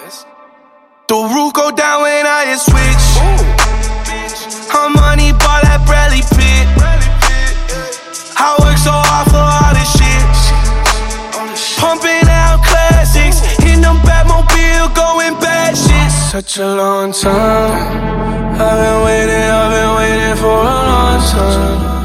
The roof go down when I hit switch. I'm money ball like Bradley Pitt. I work so hard for all this shit. Pumping out classics, in them Batmobile, going bad shit. Such a long time. I've been waiting for a long time.